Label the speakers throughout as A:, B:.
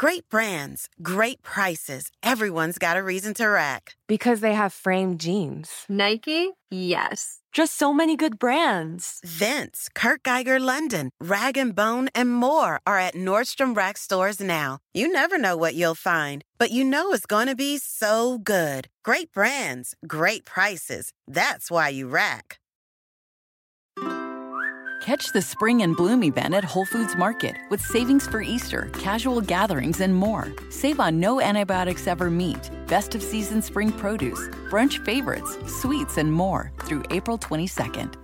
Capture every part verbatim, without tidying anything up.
A: Great brands, great prices. Everyone's got a reason to rack.
B: Because they have framed jeans.
C: Nike? Yes.
B: Just so many good brands.
A: Vince, Kurt Geiger London, Rag and Bone, and more are at Nordstrom Rack stores now. You never know what you'll find, but you know it's going to be so good. Great brands, great prices. That's why you rack.
D: Catch the Spring and Bloom event at Whole Foods Market with savings for Easter, casual gatherings, and more. Save on no antibiotics ever meat, best of season spring produce, brunch favorites, sweets, and more through April twenty-second.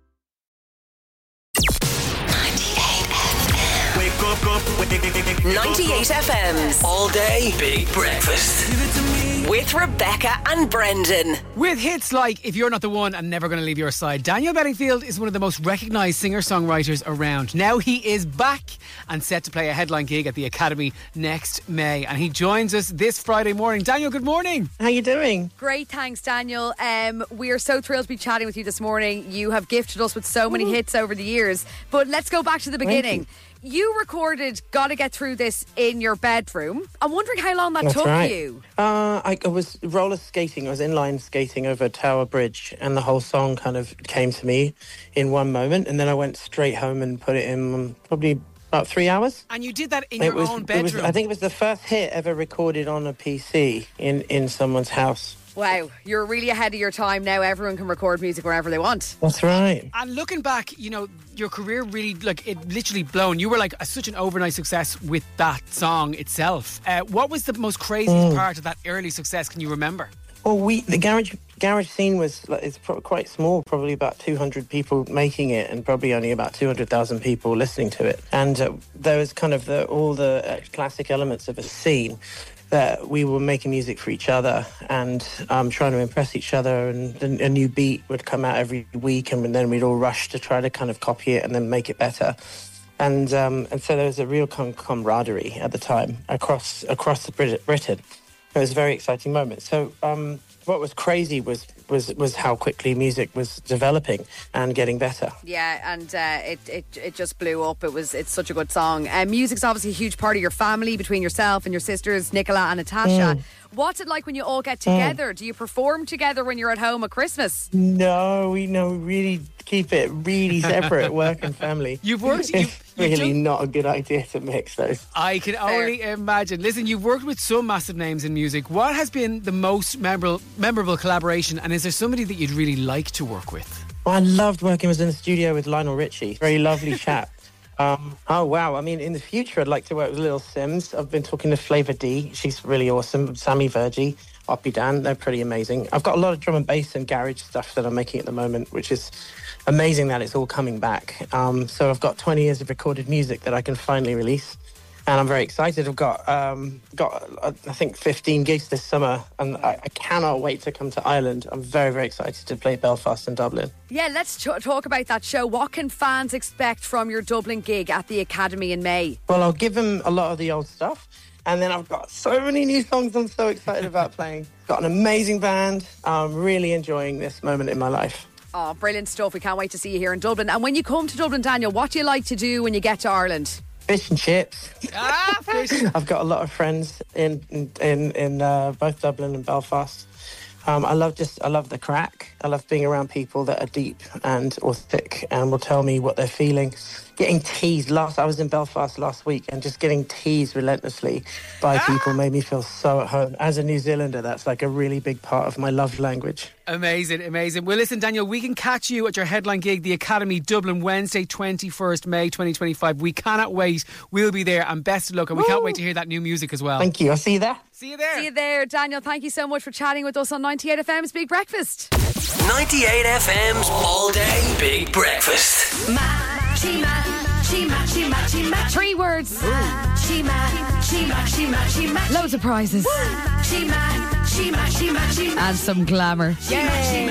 E: Wake up, up, wake, wake, wake,
F: ninety-eight F M's
E: all day big breakfast. Give it to me.
F: With Rebecca and Brendan.
G: With hits like If You're Not the One and Never Gonna Leave Your Side, Daniel Bedingfield is one of the most recognised singer-songwriters around. Now he is back and set to play a headline gig at the Academy next May, and he joins us this Friday morning. Daniel, good morning.
H: How you doing?
I: Great, thanks, Daniel. Um, we are so thrilled to be chatting with you this morning. You have gifted us with so many Ooh. hits over the years, but let's go back to the beginning. You recorded Gotta Get Through This in your bedroom. I'm wondering how long that
H: That's
I: took
H: right.
I: you.
H: Uh, I, I was roller skating. I was inline skating over Tower Bridge, and the whole song kind of came to me in one moment. And then I went straight home and put it in um, probably about three hours.
G: And you did that in
H: it
G: your
H: was,
G: own
H: it
G: bedroom?
H: was, I think it was the first hit ever recorded on a P C in, in someone's house.
I: Wow, you're really ahead of your time now. Everyone can record music wherever they want.
H: That's right.
G: And looking back, you know, your career really, like, it literally blown. You were like a, such an overnight success with that song itself. Uh, what was the most craziest
H: Mm.
G: part of that early success? Can you remember?
H: Well, we the garage garage scene was like, it's pro- quite small, probably about two hundred people making it, and probably only about two hundred thousand people listening to it. And uh, there was kind of the, all the uh, classic elements of a scene. That we were making music for each other and um, trying to impress each other, and a new beat would come out every week, and then we'd all rush to try to kind of copy it and then make it better. And um, and so there was a real com- camaraderie at the time across across the Brit- Britain. It was a very exciting moment. So um, what was crazy was, was was how quickly music was developing and getting better.
I: Yeah, and uh, it, it it just blew up. It was it's such a good song. Uh, music's obviously a huge part of your family, between yourself and your sisters, Nicola and Natasha. Mm. What's it like when you all get together? Mm. Do you perform together when you're at home at Christmas?
H: No, we know really keep it really separate, work and family.
G: You've worked. You've,
H: it's really done, not a good idea to mix those.
G: I can
I: Fair.
G: only imagine. Listen, you've worked with some massive names in music. What has been the most memorable, memorable collaboration, and is there somebody that you'd really like to work with?
H: Well, I loved working. I was in the studio with Lionel Richie. Very lovely chap. Um, oh, wow. I mean, in the future, I'd like to work with Lil Sims. I've been talking to Flavor D. She's really awesome. Sammy Virgie, Oppie Dan. They're pretty amazing. I've got a lot of drum and bass and garage stuff that I'm making at the moment, which is amazing that it's all coming back. Um, so I've got twenty years of recorded music that I can finally release. And I'm very excited. I've got, um, got uh, I think, fifteen gigs this summer, and I, I cannot wait to come to Ireland. I'm very, very excited to play Belfast and Dublin.
I: Yeah, let's ch- talk about that show. What can fans expect from your Dublin gig at the Academy in May?
H: Well, I'll give them a lot of the old stuff, and then I've got so many new songs I'm so excited about playing. Got an amazing band. I'm really enjoying this moment in my life.
I: Oh, brilliant stuff. We can't wait to see you here in Dublin. And when you come to Dublin, Daniel, what do you like to do when you get to Ireland?
H: Fish and chips.
G: Ah, fish.
H: I've got a lot of friends in in in uh, both Dublin and Belfast. Um, I love just I love the crack. I love being around people that are deep and authentic and will tell me what they're feeling. Getting teased last I was in Belfast last week, and just getting teased relentlessly by
G: ah.
H: people made me feel so at home. As a New Zealander, that's like a really big part of my love language.
G: Amazing, amazing. Well, listen, Daniel, we can catch you at your headline gig, the Academy Dublin, Wednesday, twenty-first May twenty twenty-five. We cannot wait. We'll be there, and best of luck, and we Woo. can't wait to hear that new music as well.
H: Thank you. I'll see you there.
G: See you there.
I: See you there, Daniel. Thank you so much for chatting with us on ninety-eight F M's Big Breakfast.
E: ninety-eight F M's all day big breakfast.
I: Matchy, matchy, matchy, matchy, matchy. Three words. Matchy, matchy, matchy, matchy, matchy. Loads of prizes. Matchy, matchy, matchy, matchy. And some glamour.
E: Yay.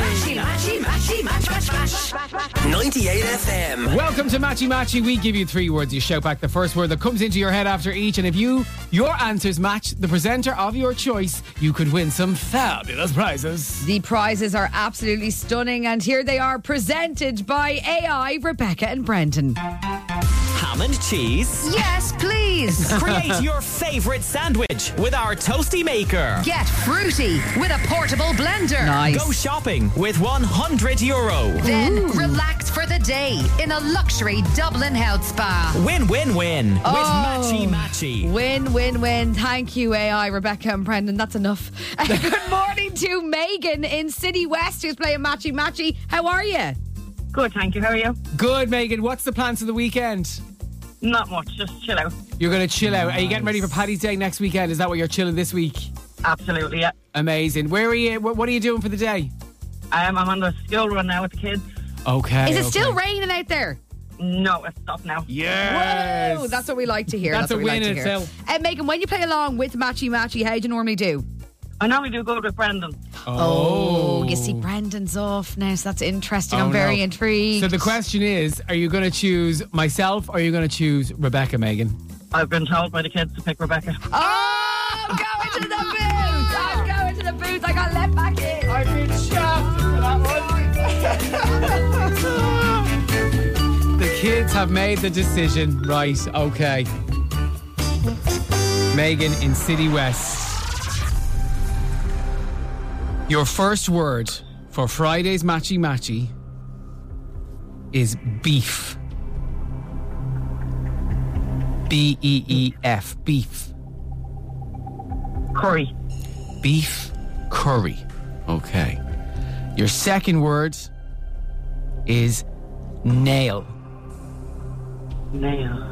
E: ninety-eight F M.
G: Welcome to Matchy Matchy. We give you three words. You shout back the first word that comes into your head after each, and if you your answers match the presenter of your choice, you could win some fabulous prizes.
I: The prizes are absolutely stunning, and here they are, presented by A I, Rebecca and Brendan.
F: Have
J: ham and cheese?
I: Yes, please.
J: Create your favourite sandwich with our Toasty Maker.
I: Get fruity with a portable blender. Nice.
J: Go shopping with one hundred euro.
I: Then Ooh. relax for the day in a luxury Dublin health spa.
J: Win, win, win
I: oh.
J: with Matchy Matchy.
I: Win, win, win. Thank you, A I, Rebecca and Brendan. That's enough. Good morning to Megan in City West, who's playing Matchy Matchy. How are you?
K: Good, thank you. How are you?
G: Good, Megan. What's the plans for the weekend?
K: Not much, just chill out.
G: You're going to chill out. Are you getting ready for Paddy's Day next weekend? Is that what you're chilling this week?
K: Absolutely, yeah.
G: Amazing. Where are you? What are you doing for the day?
K: Um, I'm on the school run now with the kids.
G: Okay.
I: Is it
G: okay.
I: still raining out there?
K: No, it's stopped now.
G: Yes.
I: Whoa, that's what we like to hear.
G: That's,
I: that's
G: a win in itself.
I: And uh, Megan, when you play along with Matchy Matchy, how do you normally do?
K: I normally do good with Brendan.
I: Oh, oh you see, Brendan's off now, so that's interesting. Oh, I'm very no. intrigued.
G: So the question is, are you going to choose myself or are you going to choose Rebecca, Megan?
K: I've been told by the kids to pick Rebecca.
I: Oh, I'm going to the booth. I'm going to the booth. I got let back in.
G: I've been shafted for that one. The kids have made the decision. Right, okay. Megan in City West. Your first word for Friday's Matchy Matchy is beef. B E E F. Beef.
K: Curry.
G: Beef curry. Okay. Your second word is nail.
K: Nail.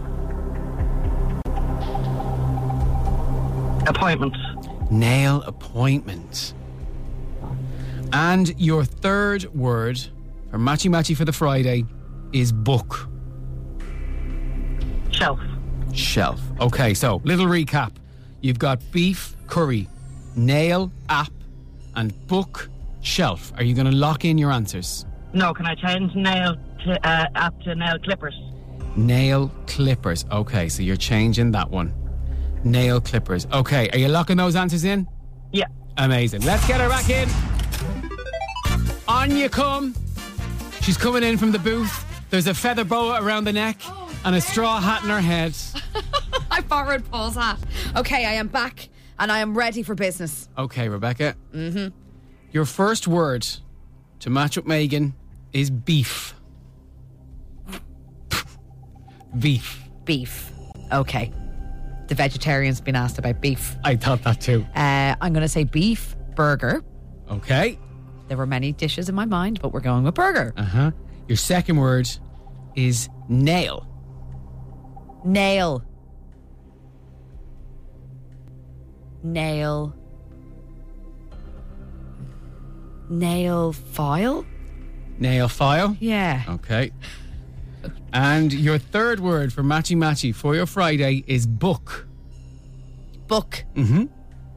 K: Appointment.
G: Nail appointment. And your third word for Matchy Matchy for the Friday is book.
K: Shelf.
G: Shelf. Okay, so little recap. You've got beef, curry, nail, app, and book, shelf. Are you going to lock in your answers?
K: No, can I change nail to uh, app to nail clippers?
G: Nail clippers. Okay, so you're changing that one. Nail clippers. Okay, are you locking those answers in?
K: Yeah.
G: Amazing. Let's get her back in. On you come. She's coming in from the booth. There's a feather boa around the neck and a straw hat in her head.
I: I borrowed Paul's hat. Okay, I am back and I am ready for business.
G: Okay, Rebecca.
I: Mm-hmm.
G: Your first word to match up Megan is beef. Beef.
I: Beef. Okay. The vegetarian's been asked about beef.
G: I thought that too.
I: Uh, I'm going to say beef burger.
G: Okay.
I: There were many dishes in my mind, but we're going with burger.
G: Uh-huh. Your second word is nail.
I: Nail. Nail. Nail file?
G: Nail file?
I: Yeah.
G: Okay. And your third word for Matchy Matchy for your Friday is book.
I: Book.
G: Mm-hmm.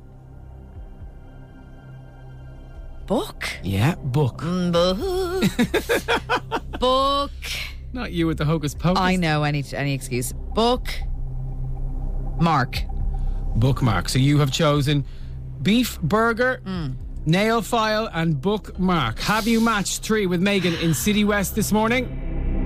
I: Book?
G: Yeah, book.
I: Mm, book. Book.
G: Not you with the hocus pocus.
I: I know, any any excuse. Book. Mark.
G: Bookmark. So you have chosen beef burger,
I: mm.
G: nail file, and bookmark. Have you matched three with Megan in City West this morning?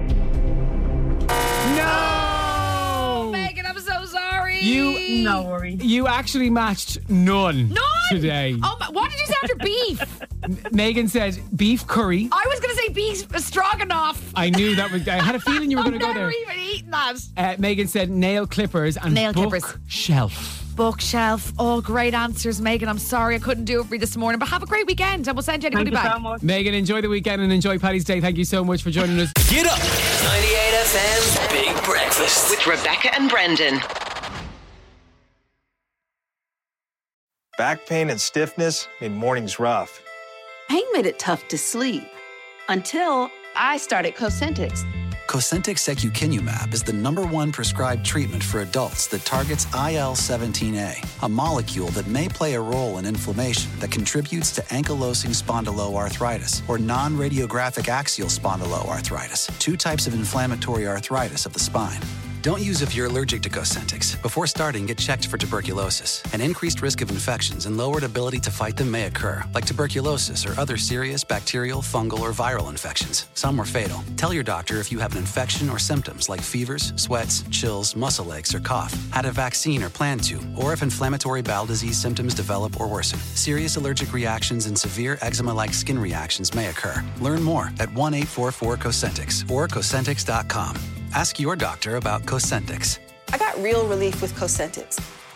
G: No!
I: Megan, I'm so sorry.
G: You,
K: no worries.
G: You actually matched none.
I: None?
G: Today.
I: Oh, my, what did you say after beef?
G: Megan said beef curry.
I: I was going to say beef stroganoff.
G: I knew that was. I had a feeling you were going to go there.
I: I've never even eaten that.
G: Uh, Megan said nail clippers and
I: nail
G: book
I: clippers.
G: Shelf.
I: Bookshelf. All great answers, Megan. I'm sorry I couldn't do it for you this morning, but have a great weekend and we'll send you a goodie bag.
K: So
G: Megan, enjoy the weekend and enjoy Paddy's Day. Thank you so much for joining us.
E: Get up! ninety-eight F M's Big Breakfast
F: with Rebecca and Brendan.
L: Back pain and stiffness made mornings rough.
M: Pain made it tough to sleep until I started Cosentyx.
N: Cosentyx secukinumab is the number one prescribed treatment for adults that targets I L seventeen A, a molecule that may play a role in inflammation that contributes to ankylosing spondyloarthritis or non-radiographic axial spondyloarthritis, two types of inflammatory arthritis of the spine. Don't use if you're allergic to Cosentyx. Before starting, get checked for tuberculosis. An increased risk of infections and lowered ability to fight them may occur, like tuberculosis or other serious bacterial, fungal, or viral infections. Some are fatal. Tell your doctor if you have an infection or symptoms like fevers, sweats, chills, muscle aches, or cough, had a vaccine or plan to, or if inflammatory bowel disease symptoms develop or worsen. Serious allergic reactions and severe eczema-like skin reactions may occur. Learn more at one eight four four Cosentyx or Cosentyx dot com. Ask your doctor about Cosentyx.
O: I got real relief with Cosentyx.